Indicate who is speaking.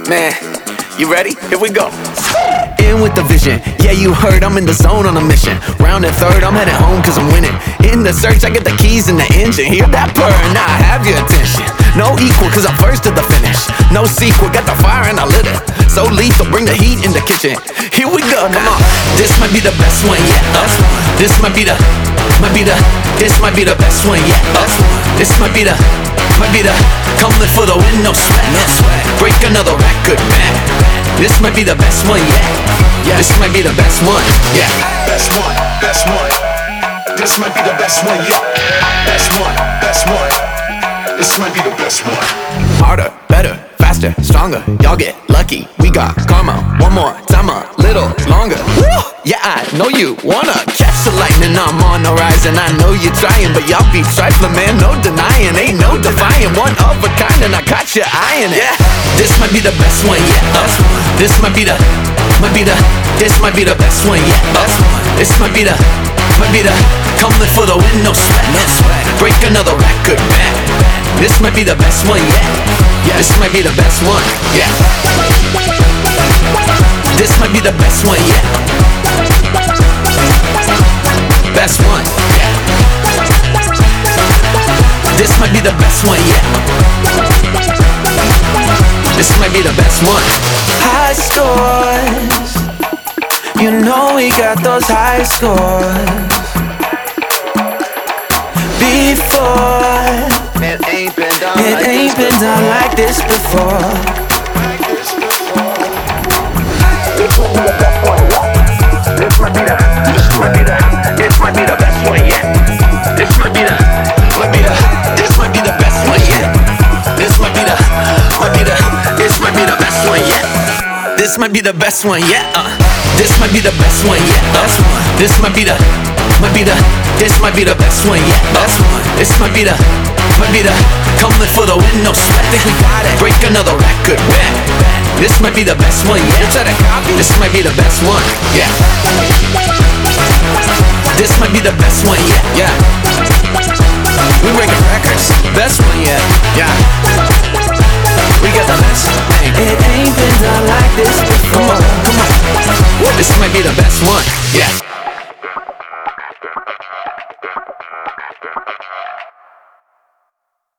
Speaker 1: Man, you ready? Here we go. In with the vision, yeah you heard I'm in the zone on a mission. Round and third, I'm heading home cause I'm winning. In the search, I get the keys in the engine. Hear that purr, now I have your attention. No equal cause I'm first to the finish. No sequel, got the fire and I lit it. So lethal, bring the heat in the kitchen. Here we go, come on. This might be the best one yet. This might be the this might be the best one yet. This might be the coming for the win, no sweat. Break another record, man. This might be the best one yet. This might be the best one, yeah.
Speaker 2: Best one, best one. This might be the best one yet. Best one, best one. This might be the best one.
Speaker 1: Harder, better, faster, stronger. Y'all get lucky, we got karma. One more time, a little longer. Woo! Yeah, I know you wanna catch the lightning. I'm on the rise and I know you're trying, but y'all be trifling, man, no denying. Ain't no defying, one of a kind and I caught you eyeing it. Yeah, this might be the best one yet. This might be the this might be the best one yet. This might be the coming for the win, no sweat. Break another record, man. This might be the best one yet. This might be the best one, yeah. This might be the best one yet. Best one, yeah. This might be the best one yet. This might be the best one.
Speaker 3: High scores, you know we got those high scores. Before,
Speaker 1: It ain't been done
Speaker 3: it ain't been done like this before.
Speaker 1: This might be the best one yet. This might be the this might be the best one yet. This might be the this might be the best one yet. This might be the best one yet. This might be the best one yet. This might be the this might be the best one yet. This might be the coming for the win, no sweat. We got it. Break another record, man. This might be the best one yet. This might be the best one, yeah. This might be the best one yet, yeah. We breaking records, best one yet, yeah. We got the best thing.
Speaker 3: It ain't been done like this before.
Speaker 1: Come on. This might be the best one, yeah.